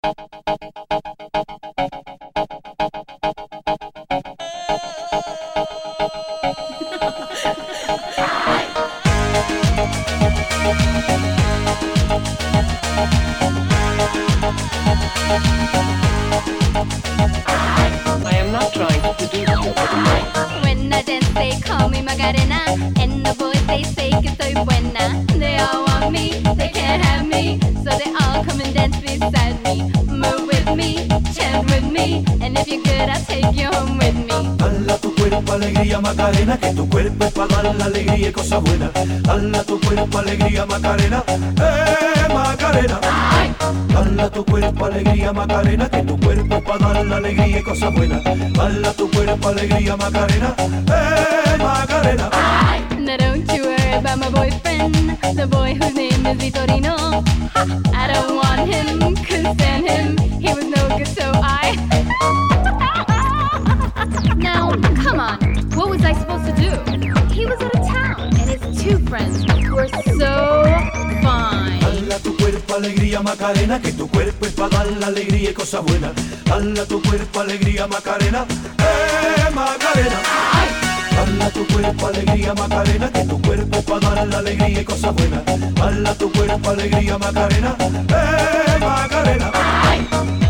I am not trying to seduce you. When I dance, they call me Macarena, and the boys they say que soy buena. They all want me, they can't have me, so they all come and dance beside me. Move with me, chant with me, and if you're good, I'll take you home with me. Dala tu cuerpo alegría Macarena, que tu cuerpo es para dar la alegría y cosas buenas. Dala tu cuerpo alegría Macarena, Macarena. Dala tu cuerpo alegría Macarena, que tu cuerpo es para dar la alegría y cosas buenas. Dala tu cuerpo alegría Macarena, Macarena. Now don't you worry about my boyfriend, the boy whose name is Vitorino. I don't want him, couldn't stand him, he was no good, so I... Now, come on, what was I supposed to do? He was out of town, and his two friends were so fine. Dala tu cuerpo alegría Macarena, que tu cuerpo es para dar la alegría y cosas buenas. Dala tu cuerpo alegría Macarena, Macarena. Dala tu cuerpo alegría Macarena, que tu cuerpo es para dar la alegría y cosas buenas. Dala tu cuerpo alegría Macarena, Macarena.